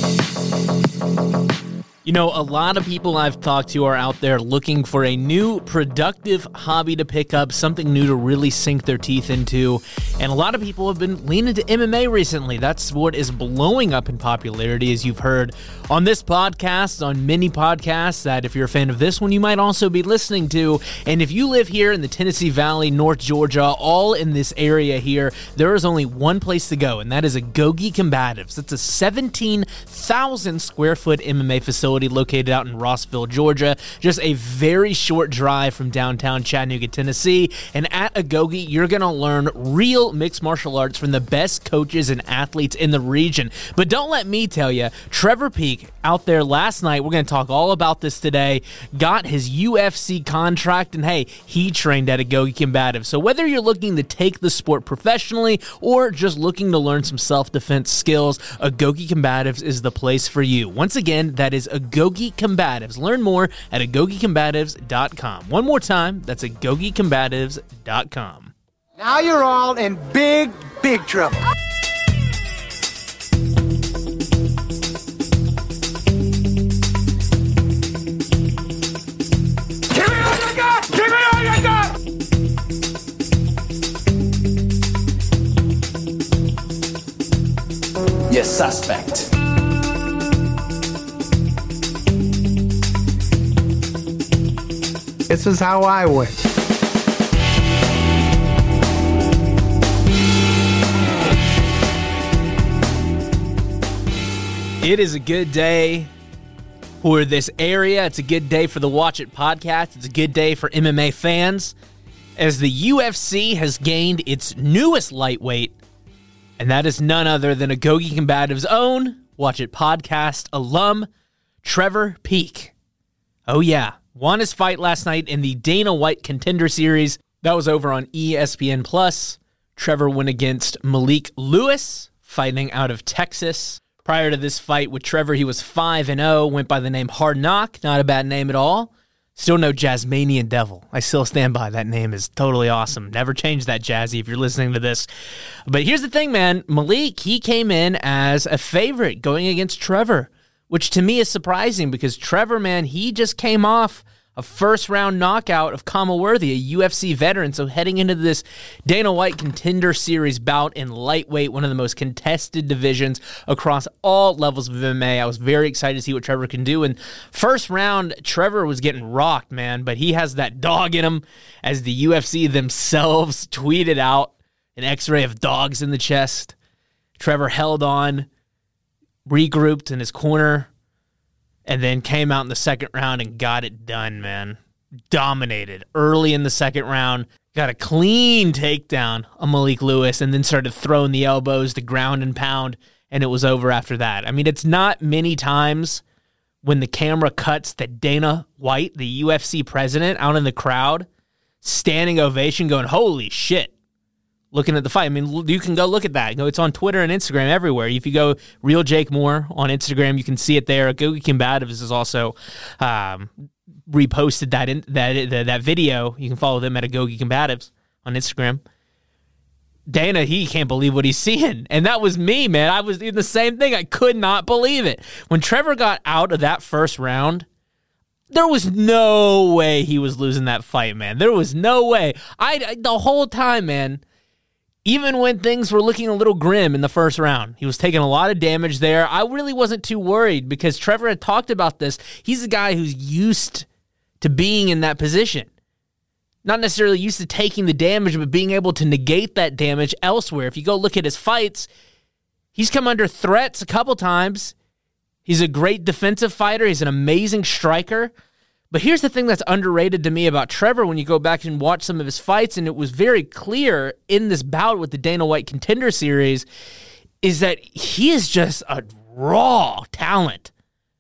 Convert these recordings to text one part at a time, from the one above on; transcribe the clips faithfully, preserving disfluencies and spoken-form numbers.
You know, a lot of people I've talked to are out there looking for a new productive hobby to pick up, something new to really sink their teeth into. And a lot of people have been leaning to M M A recently. That's what is blowing up in popularity, as you've heard on this podcast, on many podcasts that if you're a fan of this one, you might also be listening to. And if you live here in the Tennessee Valley, North Georgia, all in this area here, there is only one place to go, and that is Agoge Combatives. It's a seventeen thousand square foot M M A facility located out in Rossville, Georgia, just a very short drive from downtown Chattanooga, Tennessee. And at Agoge, you're going to learn real mixed martial arts from the best coaches and athletes in the region. But don't let me tell you, Trevor Peek out there last night, we're going to talk all about this today, got his U F C contract, and hey, he trained at Agoge Combatives. So whether you're looking to take the sport professionally or just looking to learn some self-defense skills, Agoge Combatives is the place for you. Once again, that is Agoge Combatives. Learn more at agoge combatives dot com. One more time, that's agoge combatives dot com. Now you're all in big, big trouble. Give me all you got! Give me all you got! You suspect. This is how I win. It is a good day for this area. It's a good day for the Watch It podcast. It's a good day for M M A fans as the U F C has gained its newest lightweight, and that is none other than Agoge Combatives' own Watch It podcast alum, Trevor Peek. Oh yeah, won his fight last night in the Dana White Contender Series. That was over on E S P N plus. Trevor went against Malik Lewis, fighting out of Texas. Prior to this fight with Trevor, he was five and oh, went by the name Hard Knock, not a bad name at all. Still no Jasmanian Devil. I still stand by. That name is totally awesome. Never change that, Jazzy, if you're listening to this. But here's the thing, man. Malik, he came in as a favorite going against Trevor, which to me is surprising because Trevor, man, he just came off a first-round knockout of Kama Worthy, a U F C veteran. So heading into this Dana White Contender Series bout in lightweight, one of the most contested divisions across all levels of M M A, I was very excited to see what Trevor can do. And first round, Trevor was getting rocked, man, but he has that dog in him, as the U F C themselves tweeted out an x-ray of dogs in the chest. Trevor held on, regrouped in his corner, and then came out in the second round and got it done, man. Dominated early in the second round. Got a clean takedown on Malik Lewis and then started throwing the elbows, the ground and pound, and it was over after that. I mean, it's not many times when the camera cuts that Dana White, the U F C president, out in the crowd, standing ovation going, holy shit. Looking at the fight. I mean, you can go look at that. You know, it's on Twitter and Instagram everywhere. If you go Real Jake Moore on Instagram, you can see it there. Agoge Combatives has also um, reposted that in, that, that that video. You can follow them at Agoge Combatives on Instagram. Dana, he can't believe what he's seeing. And that was me, man. I was doing the same thing. I could not believe it. When Trevor got out of that first round, there was no way he was losing that fight, man. There was no way. I, I the whole time, man, even when things were looking a little grim in the first round, he was taking a lot of damage there. I really wasn't too worried because Trevor had talked about this. He's a guy who's used to being in that position. Not necessarily used to taking the damage, but being able to negate that damage elsewhere. If you go look at his fights, he's come under threats a couple times. He's a great defensive fighter. He's an amazing striker. But here's the thing that's underrated to me about Trevor when you go back and watch some of his fights, and it was very clear in this bout with the Dana White Contender Series, is that he is just a raw talent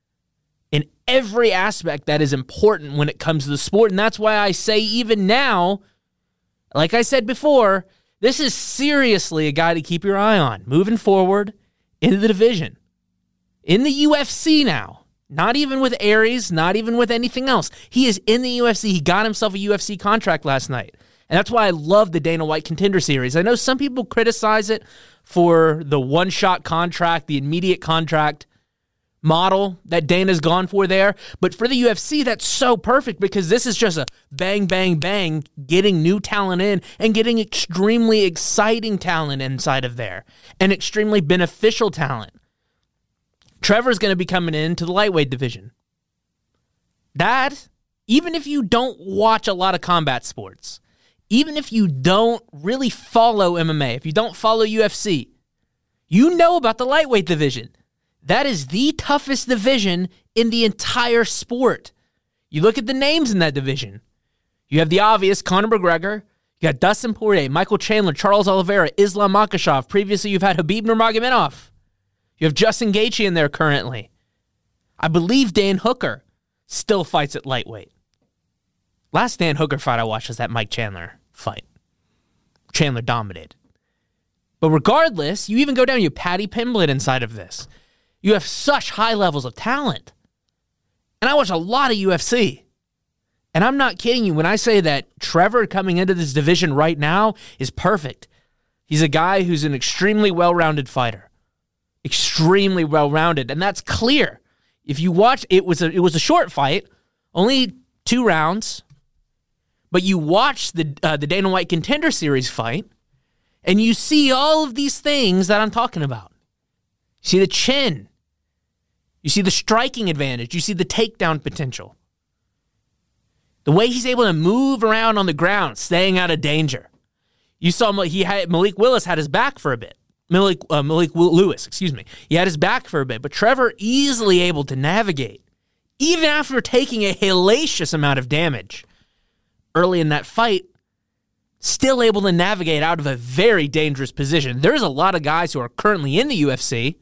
in every aspect that is important when it comes to the sport. And that's why I say even now, like I said before, this is seriously a guy to keep your eye on moving forward into the division. In the U F C now. Not even with Aries, not even with anything else. He is in the U F C. He got himself a U F C contract last night. And that's why I love the Dana White Contender Series. I know some people criticize it for the one-shot contract, the immediate contract. model that Dana's gone for there. But for the U F C, that's so perfect because this is just a bang, bang, bang, getting new talent in and getting extremely exciting talent inside of there and extremely beneficial talent. Trevor's going to be coming into the lightweight division. That, even if you don't watch a lot of combat sports, even if you don't really follow M M A, if you don't follow U F C, you know about the lightweight division. That is the toughest division in the entire sport. You look at the names in that division. You have the obvious Conor McGregor. You got Dustin Poirier, Michael Chandler, Charles Oliveira, Islam Makhachev. Previously, you've had Khabib Nurmagomedov. You have Justin Gaethje in there currently. I believe Dan Hooker still fights at lightweight. Last Dan Hooker fight I watched was that Mike Chandler fight. Chandler dominated. But regardless, you even go down, you have Paddy Pimblett inside of this. You have such high levels of talent. And I watch a lot of U F C. And I'm not kidding you when I say that Trevor coming into this division right now is perfect. He's a guy who's an extremely well-rounded fighter. Extremely well-rounded. And that's clear. If you watch, it was a, it was a short fight, only two rounds. But you watch the uh, the Dana White Contender Series fight, and you see all of these things that I'm talking about. You see the chin. You see the striking advantage. You see the takedown potential. The way he's able to move around on the ground, staying out of danger. You saw he had Malik Willis had his back for a bit. Malik, uh, Malik Lewis, excuse me. He had his back for a bit, but Trevor easily able to navigate, even after taking a hellacious amount of damage early in that fight, still able to navigate out of a very dangerous position. There's a lot of guys who are currently in the U F C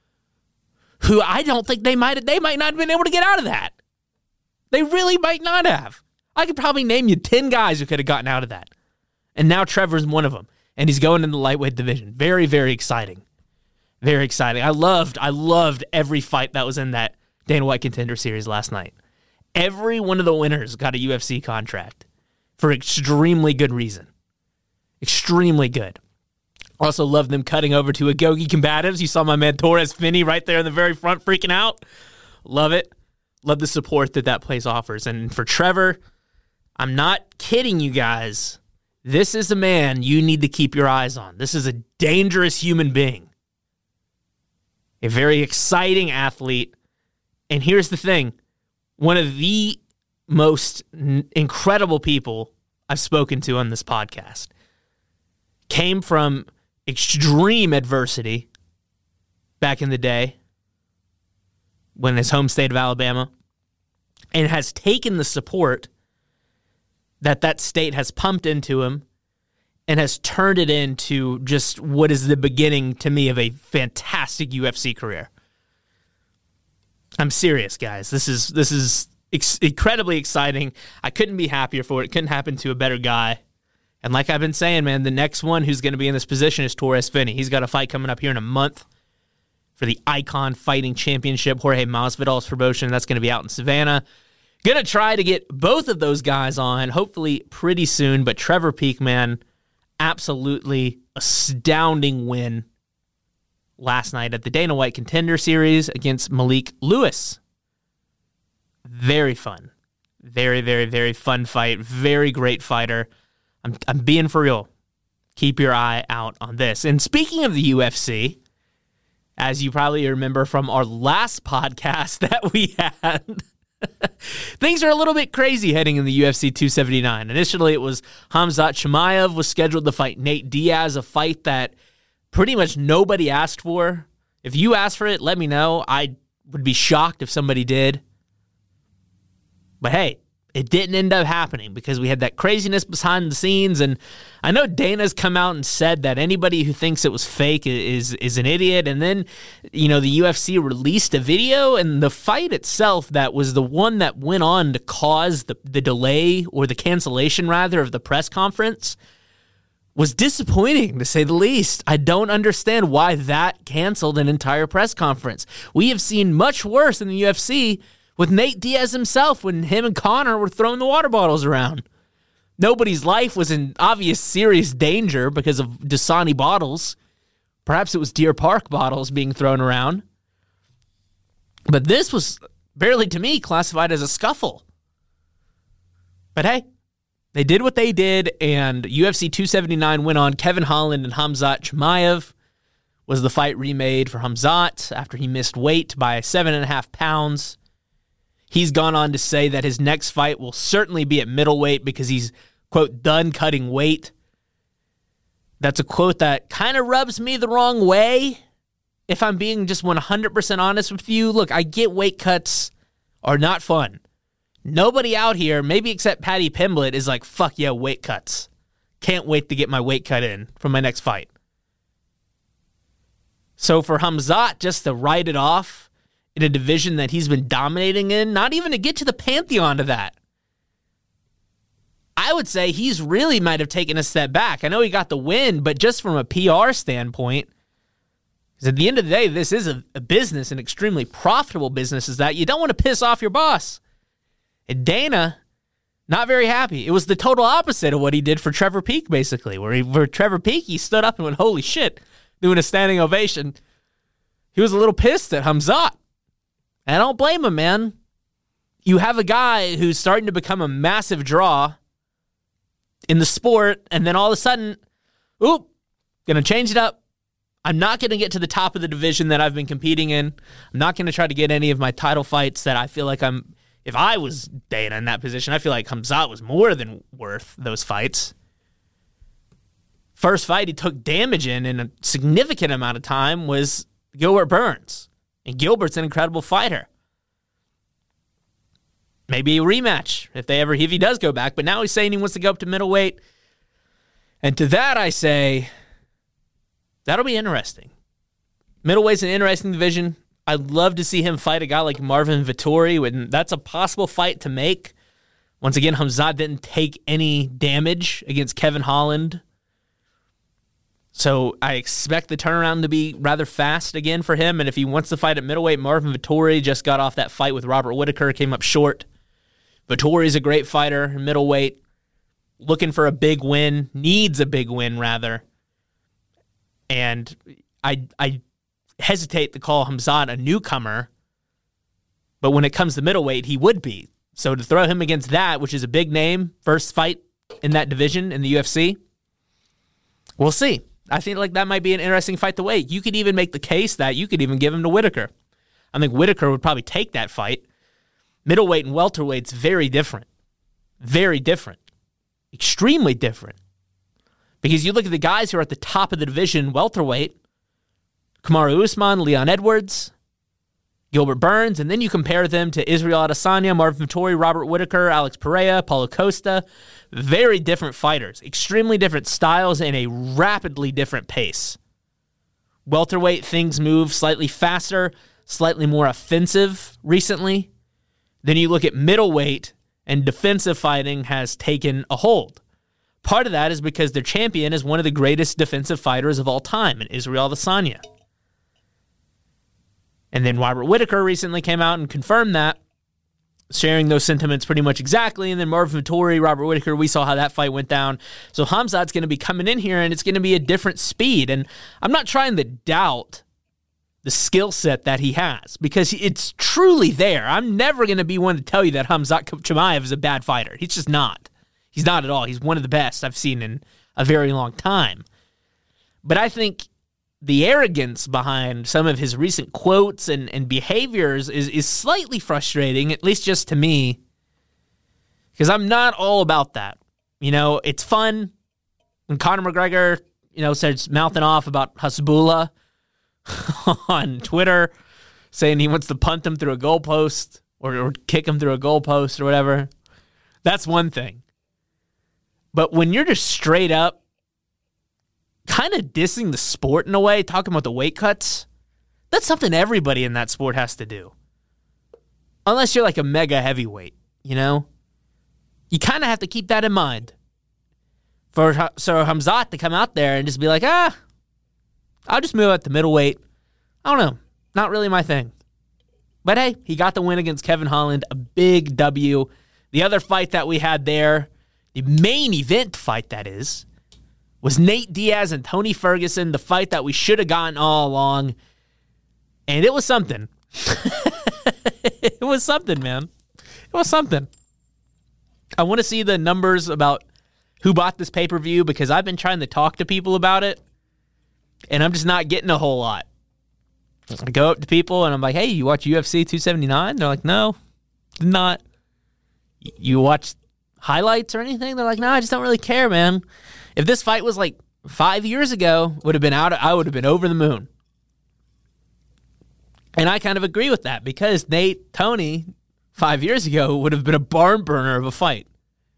who I don't think they might they might not have been able to get out of that. They really might not have. I could probably name you ten guys who could have gotten out of that. And now Trevor's one of them. And he's going in the lightweight division. Very, very exciting. Very exciting. I loved, I loved every fight that was in that Dana White Contender Series last night. Every one of the winners got a U F C contract for extremely good reason. Extremely good. Also love them cutting over to Agogi Combatives. You saw my man Torres Finney right there in the very front freaking out. Love it. Love the support that that place offers. And for Trevor, I'm not kidding you guys. This is a man you need to keep your eyes on. This is a dangerous human being. A very exciting athlete. And here's the thing. One of the most n- incredible people I've spoken to on this podcast came from extreme adversity back in the day when his home state of Alabama, and has taken the support that that state has pumped into him and has turned it into just what is the beginning, to me, of a fantastic U F C career. I'm serious, guys. This is this is ex- incredibly exciting. I couldn't be happier for it. It couldn't happen to a better guy. And like I've been saying, man, the next one who's going to be in this position is Torres Finney. He's got a fight coming up here in a month for the Icon Fighting Championship, Jorge Masvidal's promotion. That's going to be out in Savannah. Going to try to get both of those guys on, hopefully pretty soon. But Trevor Peek, man, absolutely astounding win last night at the Dana White Contender Series against Malik Lewis. Very fun. Very, very, very fun fight. Very great fighter. I'm, I'm being for real. Keep your eye out on this. And speaking of the U F C, as you probably remember from our last podcast that we had, things are a little bit crazy heading in the U F C two seventy-nine. Initially, it was Khamzat Chimaev was scheduled to fight Nate Diaz, a fight that pretty much nobody asked for. If you asked for it, let me know. I would be shocked if somebody did. But hey, it didn't end up happening because we had that craziness behind the scenes. And I know Dana's come out and said that anybody who thinks it was fake is is an idiot. And then, you know, the U F C released a video, and the fight itself that was the one that went on to cause the, the delay or the cancellation, rather, of the press conference was disappointing, to say the least. I don't understand why that canceled an entire press conference. We have seen much worse in the U F C with Nate Diaz himself when him and Conor were throwing the water bottles around. Nobody's life was in obvious serious danger because of Dasani bottles. Perhaps it was Deer Park bottles being thrown around. But this was barely, to me, classified as a scuffle. But hey, they did what they did, and U F C two seventy-nine went on. Kevin Holland and Khamzat Chimaev was the fight remade for Khamzat after he missed weight by seven and a half pounds. He's gone on to say that his next fight will certainly be at middleweight because he's, quote, done cutting weight. That's a quote that kind of rubs me the wrong way. If I'm being just one hundred percent honest with you, look, I get weight cuts are not fun. Nobody out here, maybe except Paddy Pimblett, is like, fuck yeah, weight cuts. Can't wait to get my weight cut in for my next fight. So for Khamzat just to write it off in a division that he's been dominating in, not even to get to the pantheon of that, I would say he's really might have taken a step back. I know he got the win, but just from a P R standpoint, because at the end of the day, this is a, a business, an extremely profitable business, is that you don't want to piss off your boss. And Dana, not very happy. It was the total opposite of what he did for Trevor Peek, basically, where he, for Trevor Peek, he stood up and went, holy shit, doing a standing ovation. He was a little pissed at Khamzat. And I don't blame him, man. You have a guy who's starting to become a massive draw in the sport, and then all of a sudden, oop, gonna change it up. I'm not going to get to the top of the division that I've been competing in. I'm not going to try to get any of my title fights that I feel like I'm, if I was Dana in that position, I feel like Khamzat was more than worth those fights. First fight he took damage in in a significant amount of time was Gilbert Burns. And Gilbert's an incredible fighter. Maybe a rematch if they ever, if he does go back. But now he's saying he wants to go up to middleweight. And to that I say, that'll be interesting. Middleweight's an interesting division. I'd love to see him fight a guy like Marvin Vettori. When that's a possible fight to make. Once again, Khamzat didn't take any damage against Kevin Holland. So I expect the turnaround to be rather fast again for him. And if he wants to fight at middleweight, Marvin Vettori just got off that fight with Robert Whittaker, came up short. Vettori's a great fighter in middleweight. Looking for a big win. Needs a big win, rather. And I I hesitate to call Khamzat a newcomer, but when it comes to middleweight, he would be. So to throw him against that, which is a big name, first fight in that division in the U F C, we'll see. I think like that might be an interesting fight to wait. You could even make the case that you could even give him to Whittaker. I think Whittaker would probably take that fight. Middleweight and welterweight's very different. Very different. Extremely different. Because you look at the guys who are at the top of the division, welterweight, Kamaru Usman, Leon Edwards, Gilbert Burns, and then you compare them to Israel Adesanya, Marvin Vettori, Robert Whittaker, Alex Pereira, Paulo Costa. Very different fighters, extremely different styles, and a rapidly different pace. Welterweight, things move slightly faster, slightly more offensive recently. Then you look at middleweight, and defensive fighting has taken a hold. Part of that is because their champion is one of the greatest defensive fighters of all time, in Israel Adesanya. And then Robert Whittaker recently came out and confirmed that, sharing those sentiments pretty much exactly. And then Marvin Vettori, Robert Whittaker, we saw how that fight went down. So Khamzat's going to be coming in here, and it's going to be a different speed. And I'm not trying to doubt the skill set that he has, because it's truly there. I'm never going to be one to tell you that Khamzat Chimaev is a bad fighter. He's just not. He's not at all. He's one of the best I've seen in a very long time. But I think the arrogance behind some of his recent quotes and, and behaviors is, is slightly frustrating, at least just to me, because I'm not all about that. You know, it's fun when Conor McGregor, you know, starts mouthing off about Hasbulla on Twitter, saying he wants to punt him through a goalpost or, or kick him through a goalpost or whatever. That's one thing. But when you're just straight up kind of dissing the sport in a way, talking about the weight cuts, that's something everybody in that sport has to do. Unless you're like a mega heavyweight, you know? You kind of have to keep that in mind. For so Khamzat to come out there and just be like, ah, I'll just move up to middleweight. I don't know. Not really my thing. But hey, he got the win against Kevin Holland, a big W. The other fight that we had there, the main event fight that is, was Nate Diaz and Tony Ferguson, the fight that we should have gotten all along. And it was something. It was something, man. It was something. I want to see the numbers about who bought this pay-per-view because I've been trying to talk to people about it, and I'm just not getting a whole lot. I go up to people, and I'm like, hey, you watch U F C two seventy-nine? They're like, no, not. You watch highlights or anything? They're like, no, I just don't really care, man. If this fight was like five years ago, would have been out. I would have been over the moon. And I kind of agree with that because Nate, Tony, five years ago would have been a barn burner of a fight.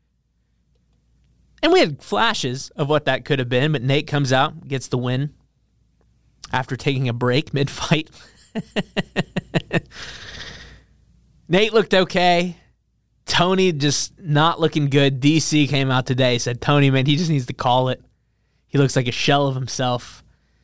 And we had flashes of what that could have been, but Nate comes out, gets the win after taking a break mid-fight. Nate looked okay. Tony just not looking good. D C came out today, said, Tony, man, he just needs to call it. He looks like a shell of himself.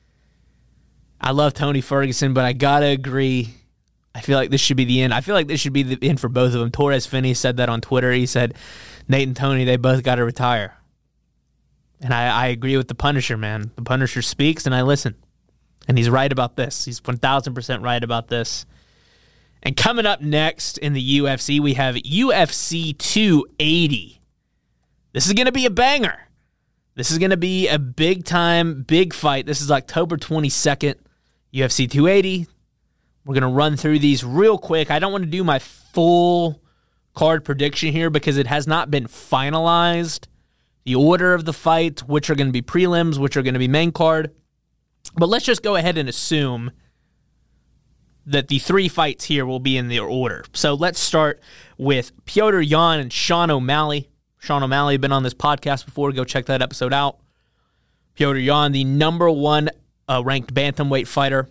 I love Tony Ferguson, but I gotta agree. I feel like this should be the end. I feel like this should be the end for both of them. Torres Finney said that on Twitter. He said, Nate and Tony, they both got to retire. And I, I agree with the Punisher, man. The Punisher speaks, and I listen. And he's right about this. He's one thousand percent right about this. And coming up next in the U F C, we have U F C two eighty. This is going to be a banger. This is going to be a big-time, big fight. This is October twenty-second, U F C two eighty. We're going to run through these real quick. I don't want to do my full card prediction here because it has not been finalized. The order of the fight, which are going to be prelims, which are going to be main card. But let's just go ahead and assume that the three fights here will be in their order. So let's start with Petr Yan and Sean O'Malley. Sean O'Malley, been on this podcast before. Go check that episode out. Petr Yan, the number one uh, ranked bantamweight fighter.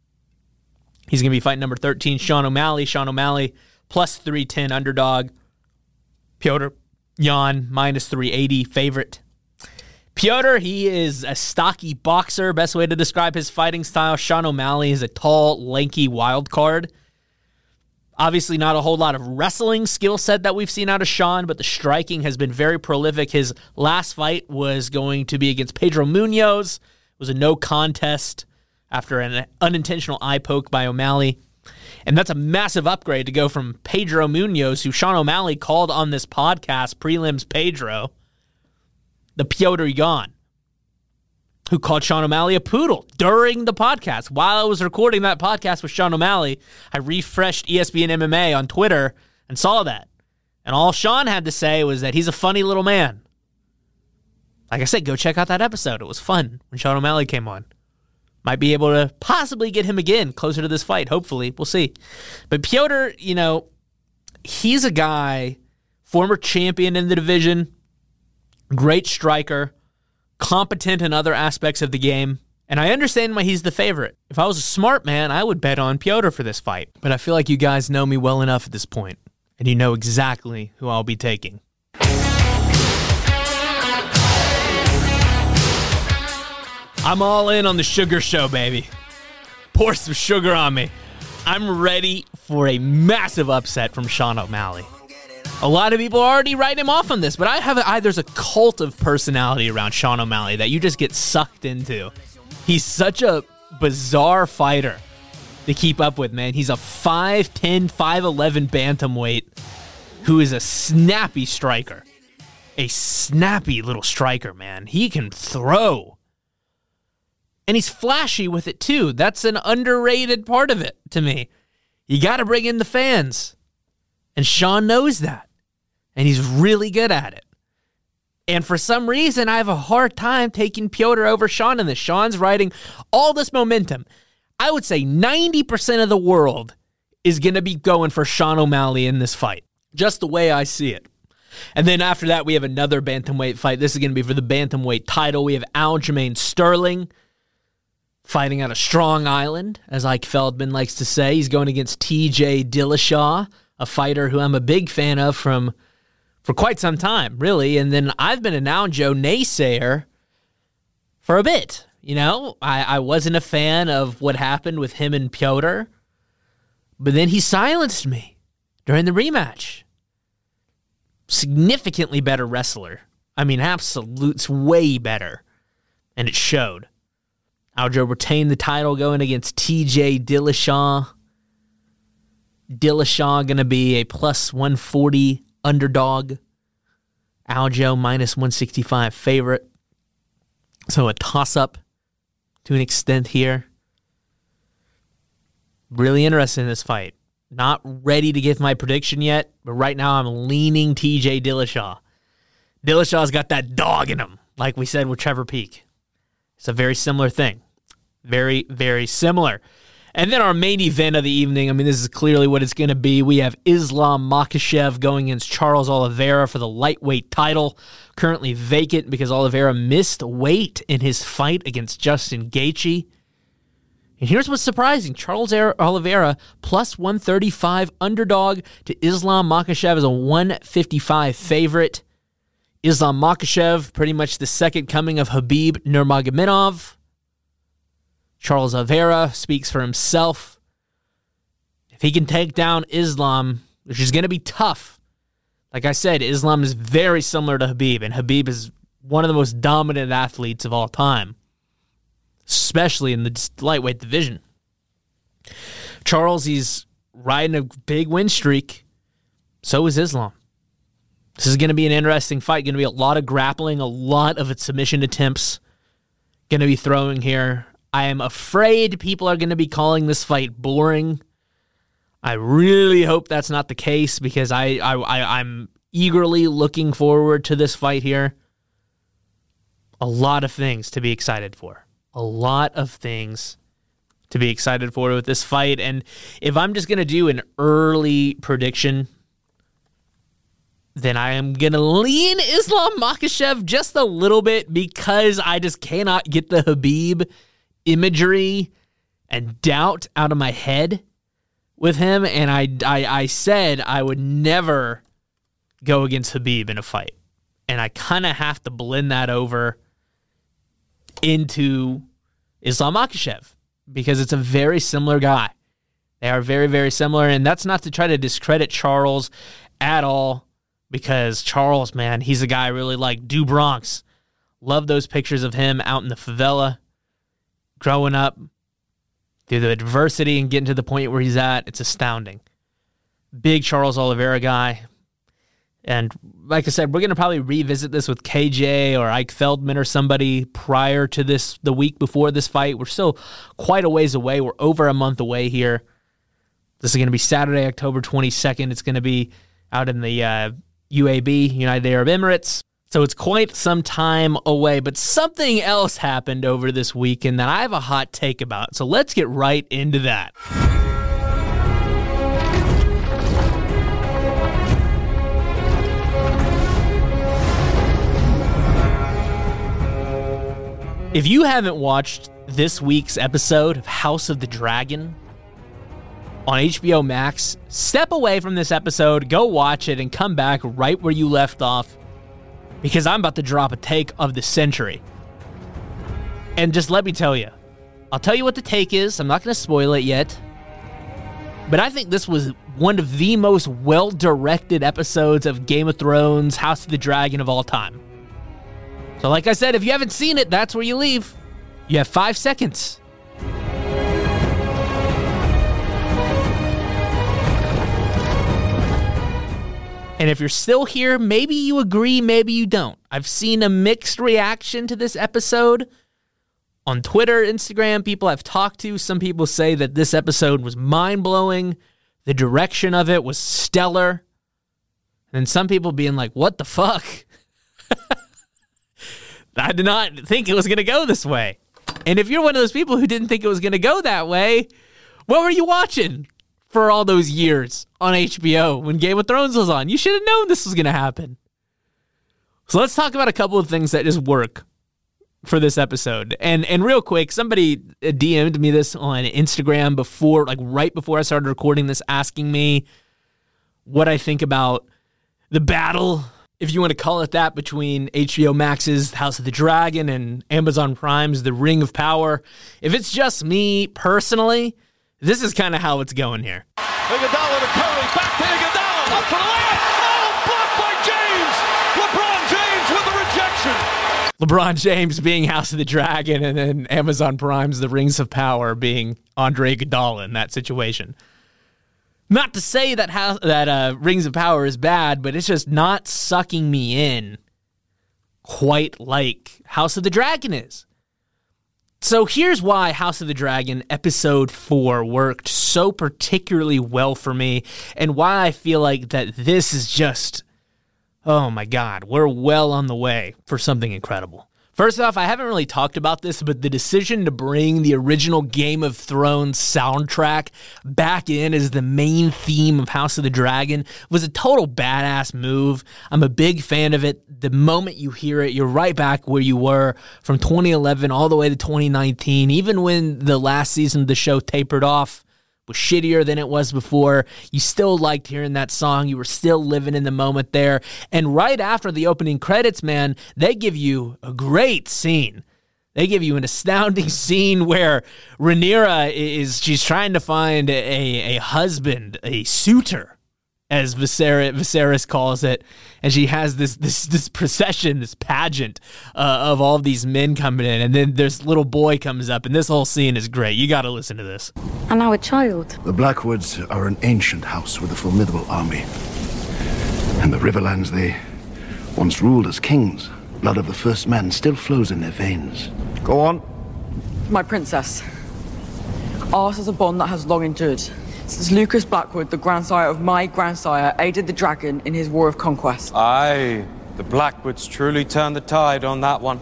He's going to be fighting number thirteen, Sean O'Malley. Sean O'Malley, plus three ten underdog. Petr Yan, minus three eighty favorite. Petr, he is a stocky boxer. Best way to describe his fighting style. Sean O'Malley is a tall, lanky wild card. Obviously not a whole lot of wrestling skill set that we've seen out of Sean, but the striking has been very prolific. His last fight was going to be against Pedro Munoz. It was a no contest after an unintentional eye poke by O'Malley. And that's a massive upgrade to go from Pedro Munoz, who Sean O'Malley called on this podcast, Prelims Pedro, the Petr Yan, who called Sean O'Malley a poodle during the podcast. While I was recording that podcast with Sean O'Malley, I refreshed E S P N M M A on Twitter and saw that. And all Sean had to say was that he's a funny little man. Like I said, go check out that episode. It was fun when Sean O'Malley came on. Might be able to possibly get him again closer to this fight. Hopefully. We'll see. But Petr, you know, he's a guy, former champion in the division, great striker, competent in other aspects of the game, and I understand why he's the favorite. If I was a smart man, I would bet on Petr for this fight. But I feel like you guys know me well enough at this point, and you know exactly who I'll be taking. I'm all in on the sugar show, baby. Pour some sugar on me. I'm ready for a massive upset from Sean O'Malley. A lot of people already write him off on this, but I have a, I, there's a cult of personality around Sean O'Malley that you just get sucked into. He's such a bizarre fighter to keep up with, man. He's a five ten, five eleven bantamweight who is a snappy striker. A snappy little striker, man. He can throw. And he's flashy with it, too. That's an underrated part of it to me. You got to bring in the fans. And Sean knows that. And he's really good at it. And for some reason, I have a hard time taking Petr over Sean in this. Sean's riding all this momentum. I would say ninety percent of the world is going to be going for Sean O'Malley in this fight. Just the way I see it. And then after that, we have another bantamweight fight. This is going to be for the bantamweight title. We have Aljamain Sterling fighting out of Strong Island, as Ike Feldman likes to say. He's going against T J Dillashaw, a fighter who I'm a big fan of from for quite some time, really. And then I've been a Aljo naysayer for a bit. You know, I, I wasn't a fan of what happened with him and Petr, but then he silenced me during the rematch. Significantly better wrestler. I mean, absolute, way better. And it showed. Aljo retained the title going against T J Dillashaw. Dillashaw going to be a plus one forty underdog. Aljo minus one sixty-five favorite. So a toss-up to an extent here. Really interested in this fight. Not ready to give my prediction yet, but right now I'm leaning T J Dillashaw. Dillashaw's got that dog in him, like we said with Trevor Peek. It's a very similar thing. Very, very similar. And then our main event of the evening, I mean, this is clearly what it's going to be. We have Islam Makhachev going against Charles Oliveira for the lightweight title, currently vacant because Oliveira missed weight in his fight against Justin Gaethje. And here's what's surprising. Charles Oliveira plus one thirty-five underdog to Islam Makhachev as a one fifty-five favorite. Islam Makhachev, pretty much the second coming of Khabib Nurmagomedov. Charles Oliveira speaks for himself. If he can take down Islam, which is going to be tough. Like I said, Islam is very similar to Khabib, and Khabib is one of the most dominant athletes of all time, especially in the lightweight division. Charles, he's riding a big win streak. So is Islam. This is going to be an interesting fight. Going to be a lot of grappling, a lot of submission attempts going to be throwing here. I am afraid people are going to be calling this fight boring. I really hope that's not the case because I, I, I, I'm eagerly looking forward to this fight here. A lot of things to be excited for. A lot of things to be excited for with this fight. And if I'm just going to do an early prediction, then I am going to lean Islam Makhachev just a little bit because I just cannot get the Khabib imagery and doubt out of my head with him. And I, I, I said I would never go against Khabib in a fight. And I kind of have to blend that over into Islam Makhachev because it's a very similar guy. They are very, very similar. And that's not to try to discredit Charles at all because Charles, man, he's a guy I really like. Do Bronx. Love those pictures of him out in the favela growing up through the adversity and getting to the point where he's at. It's astounding. Big Charles Oliveira guy. And like I said, we're going to probably revisit this with K J or Ike Feldman or somebody prior to this, the week before this fight. We're still quite a ways away. We're over a month away here. This is going to be Saturday, October twenty-second. It's going to be out in the uh, U A B, United Arab Emirates. So it's quite some time away, but something else happened over this weekend that I have a hot take about. So let's get right into that. If you haven't watched this week's episode of House of the Dragon on H B O Max, step away from this episode, go watch it, and come back right where you left off because I'm about to drop a take of the century. And just let me tell you, I'll tell you what the take is. I'm not going to spoil it yet. But I think this was one of the most well-directed episodes of Game of Thrones, House of the Dragon of all time. So like I said, if you haven't seen it, that's where you leave. You have five seconds. And if you're still here, maybe you agree, maybe you don't. I've seen a mixed reaction to this episode on Twitter, Instagram, people I've talked to. Some people say that this episode was mind-blowing. The direction of it was stellar. And some people being like, what the fuck? I did not think it was going to go this way. And if you're one of those people who didn't think it was going to go that way, what were you watching for all those years on H B O when Game of Thrones was on? You should have known this was going to happen. So let's talk about a couple of things that just work for this episode. And and real quick, somebody D M'd me this on Instagram before, like right before I started recording this, asking me what I think about the battle, if you want to call it that, between H B O Max's House of the Dragon and Amazon Prime's The Ring of Power. If it's just me personally, this is kind of how it's going here. Iguodala to Curry, back to Iguodala, up for the layup. Oh, blocked by James. LeBron James with the rejection. LeBron James being House of the Dragon, and then Amazon Prime's The Rings of Power being Andre Iguodala in that situation. Not to say that House, that uh, Rings of Power is bad, but it's just not sucking me in quite like House of the Dragon is. So here's why House of the Dragon Episode four worked so particularly well for me, and why I feel like that this is just, oh my God, we're well on the way for something incredible. First off, I haven't really talked about this, but the decision to bring the original Game of Thrones soundtrack back in as the main theme of House of the Dragon was a total badass move. I'm a big fan of it. The moment you hear it, you're right back where you were from twenty eleven all the way to twenty nineteen. Even when the last season of the show tapered off, was shittier than it was before, you still liked hearing that song. You were still living in the moment there. And right after the opening credits, man, they give you a great scene. They give you an astounding scene where Rhaenyra is, she's trying to find a, a husband, a suitor, as Viserys, Viserys calls it, and she has this this this procession, this pageant uh, of all of these men coming in, and then this little boy comes up, and this whole scene is great. You got to listen to this. And now a child. The Blackwoods are an ancient house with a formidable army. In the Riverlands, they once ruled as kings. Blood of the first men still flows in their veins. Go on. My princess. Ours is a bond that has long endured. Since Lucas Blackwood, the grandsire of my grandsire, aided the dragon in his war of conquest. Aye, the Blackwoods truly turned the tide on that one.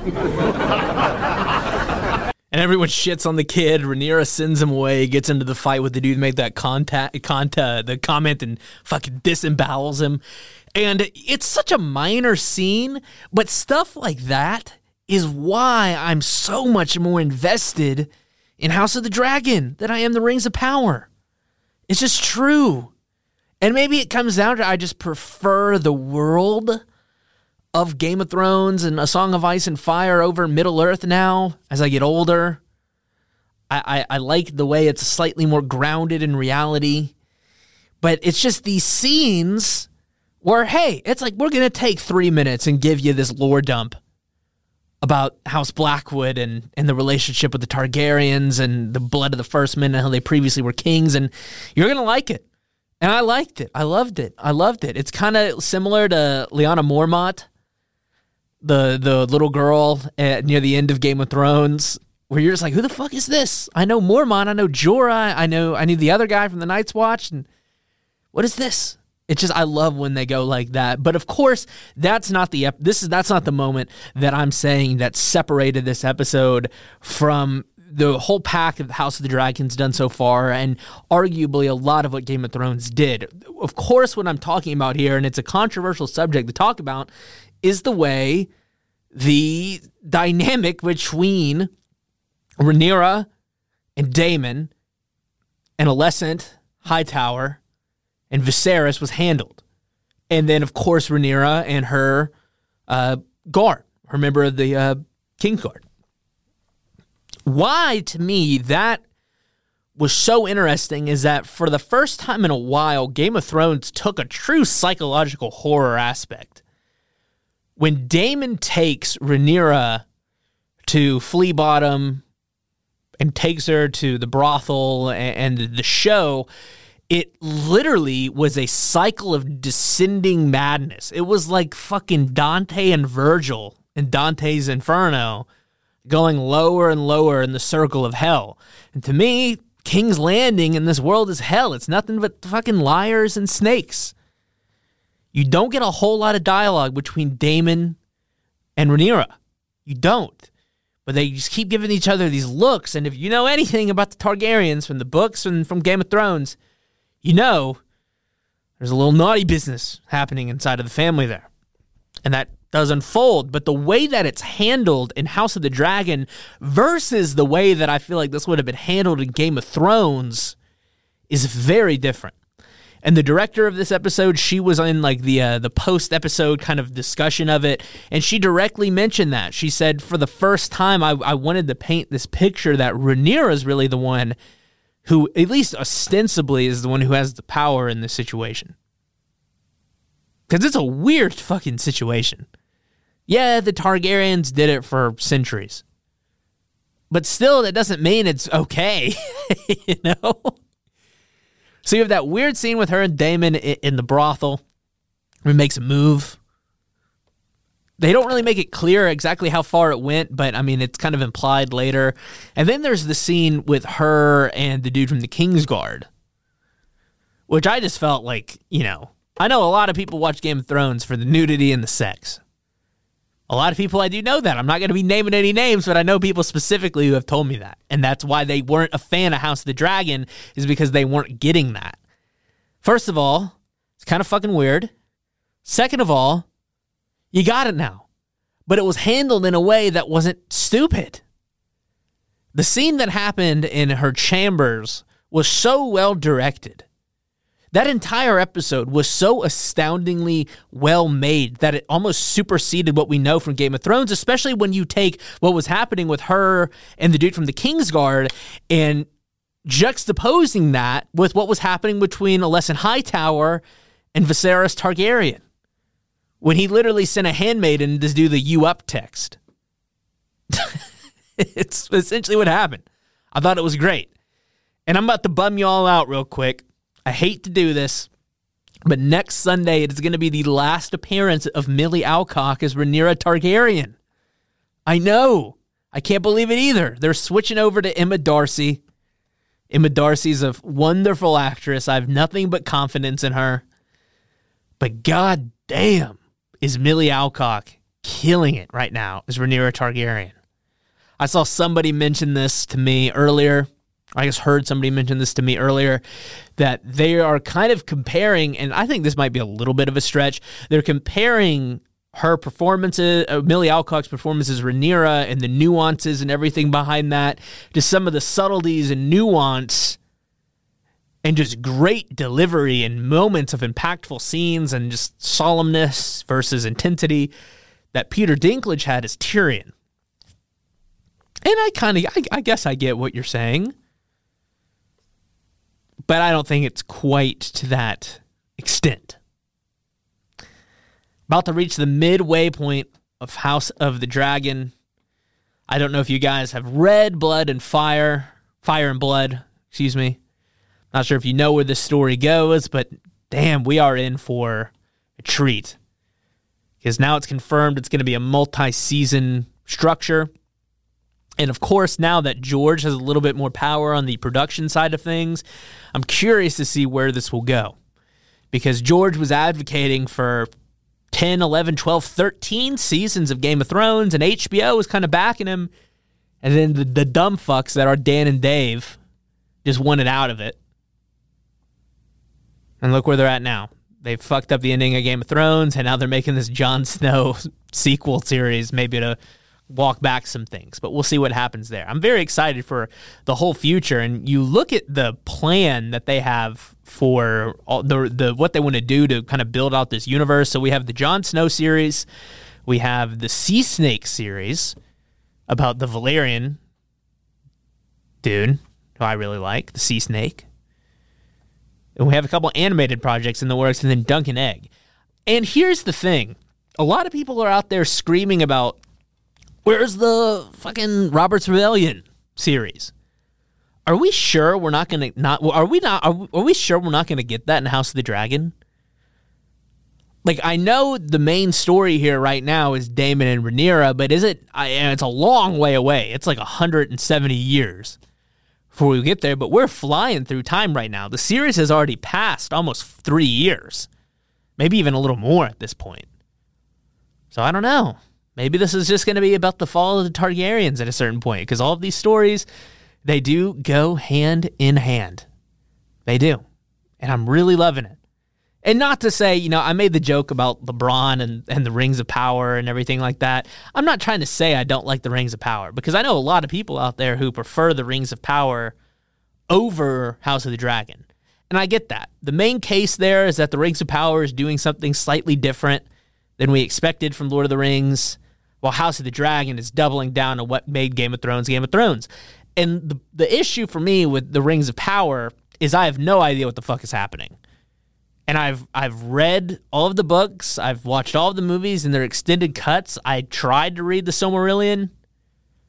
And everyone shits on the kid. Rhaenyra sends him away, gets into the fight with the dude, made that contact, contact, the comment, and fucking disembowels him. And it's such a minor scene, but stuff like that is why I'm so much more invested in House of the Dragon than I am the Rings of Power. It's just true. And maybe it comes down to I just prefer the world of Game of Thrones and A Song of Ice and Fire over Middle-earth now as I get older. I, I, I like the way it's slightly more grounded in reality. But it's just these scenes where, hey, it's like we're going to take three minutes and give you this lore dump about House Blackwood and, and the relationship with the Targaryens and the blood of the first men and how they previously were kings, and you're going to like it. And I liked it. I loved it. I loved it. It's kind of similar to Lyanna Mormont, the the little girl at, near the end of Game of Thrones, where you're just like, who the fuck is this? I know Mormont. I know Jorah. I know I knew the other guy from the Night's Watch. And what is this? It's just, I love when they go like that. But of course, that's not the ep- this is that's not the moment that I'm saying that separated this episode from the whole pack of House of the Dragon's done so far, and arguably a lot of what Game of Thrones did. Of course, what I'm talking about here, and it's a controversial subject to talk about, is the way the dynamic between Rhaenyra and Daemon and Alicent Hightower and Viserys was handled. And then, of course, Rhaenyra and her uh, guard, her member of the uh, King's Guard. Why, to me, that was so interesting is that for the first time in a while, Game of Thrones took a true psychological horror aspect. When Daemon takes Rhaenyra to Flea Bottom and takes her to the brothel and, and the show, it literally was a cycle of descending madness. It was like fucking Dante and Virgil in Dante's Inferno going lower and lower in the circle of hell. And to me, King's Landing in this world is hell. It's nothing but fucking liars and snakes. You don't get a whole lot of dialogue between Daemon and Rhaenyra. You don't. But they just keep giving each other these looks, and if you know anything about the Targaryens from the books and from Game of Thrones, you know there's a little naughty business happening inside of the family there. And that does unfold, but the way that it's handled in House of the Dragon versus the way that I feel like this would have been handled in Game of Thrones is very different. And the director of this episode, she was in like the uh, the post-episode kind of discussion of it, and she directly mentioned that. She said, for the first time, I, I wanted to paint this picture that Rhaenyra is really the one who, at least ostensibly, is the one who has the power in this situation. Because it's a weird fucking situation. Yeah, the Targaryens did it for centuries. But still, that doesn't mean it's okay, you know? So you have that weird scene with her and Daemon in, in the brothel. He makes a move. They don't really make it clear exactly how far it went, but I mean, it's kind of implied later. And then there's the scene with her and the dude from the Kingsguard, which I just felt like, you know, I know a lot of people watch Game of Thrones for the nudity and the sex. A lot of people I do know that. I'm not going to be naming any names, but I know people specifically who have told me that. And that's why they weren't a fan of House of the Dragon, is because they weren't getting that. First of all, it's kind of fucking weird. Second of all, you got it now. But it was handled in a way that wasn't stupid. The scene that happened in her chambers was so well directed. That entire episode was so astoundingly well made that it almost superseded what we know from Game of Thrones, especially when you take what was happening with her and the dude from the Kingsguard and juxtaposing that with what was happening between Alicent Hightower and Viserys Targaryen, when he literally sent a handmaiden to do the "you up" text. It's essentially what happened. I thought it was great. And I'm about to bum you all out real quick. I hate to do this, but next Sunday it is going to be the last appearance of Millie Alcock as Rhaenyra Targaryen. I know. I can't believe it either. They're switching over to Emma Darcy. Emma Darcy's a wonderful actress. I have nothing but confidence in her. But god damn, is Millie Alcock killing it right now as Rhaenyra Targaryen. I saw somebody mention this to me earlier. I just heard somebody mention this to me earlier, that they are kind of comparing, and I think this might be a little bit of a stretch, they're comparing her performances, uh, Millie Alcock's performance as Rhaenyra and the nuances and everything behind that to some of the subtleties and nuance and just great delivery and moments of impactful scenes and just solemnness versus intensity that Peter Dinklage had as Tyrion. And I kind of, I, I guess I get what you're saying. But I don't think it's quite to that extent. About to reach the midway point of House of the Dragon. I don't know if you guys have read Blood and Fire. Fire and Blood, excuse me. Not sure if you know where this story goes, but damn, we are in for a treat. Because now it's confirmed it's going to be a multi-season structure. And of course, now that George has a little bit more power on the production side of things, I'm curious to see where this will go. Because George was advocating for ten, eleven, twelve, thirteen seasons of Game of Thrones, and H B O was kind of backing him. And then the, the dumb fucks that are Dan and Dave just wanted out of it. And look where they're at now. They've fucked up the ending of Game of Thrones, and now they're making this Jon Snow sequel series, maybe to walk back some things, but we'll see what happens there. I'm very excited for the whole future, and you look at the plan that they have for all the the what they want to do to kind of build out this universe. So we have the Jon Snow series, we have the Sea Snake series about the Valerian dude, who I really like, the Sea Snake, and we have a couple animated projects in the works, and then Dunk and Egg. And here's the thing: a lot of people are out there screaming about, where's the fucking Robert's Rebellion series? Are we sure we're not going to not? Are we not? Are we, are we sure we're not going to get that in House of the Dragon? Like, I know the main story here right now is Daemon and Rhaenyra, but is it? I, and it's a long way away. It's like one hundred seventy years before we get there. But we're flying through time right now. The series has already passed almost three years, maybe even a little more at this point. So I don't know. Maybe this is just going to be about the fall of the Targaryens at a certain point, because all of these stories, they do go hand in hand. They do. And I'm really loving it. And not to say, you know, I made the joke about LeBron and, and the Rings of Power and everything like that. I'm not trying to say I don't like the Rings of Power, because I know a lot of people out there who prefer the Rings of Power over House of the Dragon. And I get that. The main case there is that the Rings of Power is doing something slightly different than we expected from Lord of the Rings, while House of the Dragon is doubling down on what made Game of Thrones Game of Thrones. And the the issue for me with the Rings of Power is I have no idea what the fuck is happening. And I've I've read all of the books, I've watched all of the movies and their extended cuts. I tried to read the Silmarillion,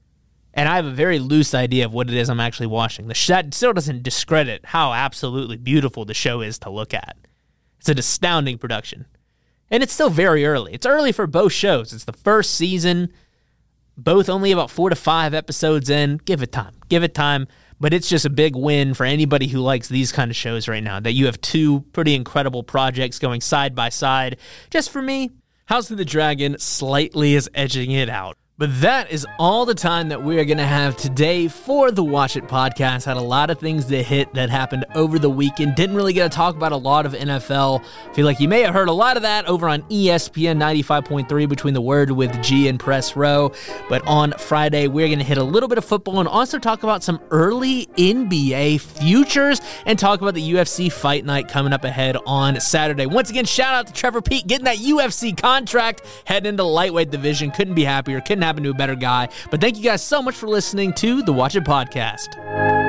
and I have a very loose idea of what it is I'm actually watching. The sh- that still doesn't discredit how absolutely beautiful the show is to look at. It's an astounding production. And it's still very early. It's early for both shows. It's the first season, both only about four to five episodes in. Give it time. Give it time. But it's just a big win for anybody who likes these kind of shows right now, that you have two pretty incredible projects going side by side. Just for me, House of the Dragon slightly is edging it out. But that is all the time that we are going to have today for the Watch It podcast. Had a lot of things to hit that happened over the weekend. Didn't really get to talk about a lot of N F L. Feel like you may have heard a lot of that over on E S P N ninety-five point three Between the Word with G and Press Row. But on Friday, we're going to hit a little bit of football and also talk about some early N B A futures and talk about the U F C Fight Night coming up ahead on Saturday. Once again, shout out to Trevor Peete getting that U F C contract, heading into the lightweight division. Couldn't be happier. Couldn't happen to a better guy. But thank you guys so much for listening to the Watch It podcast.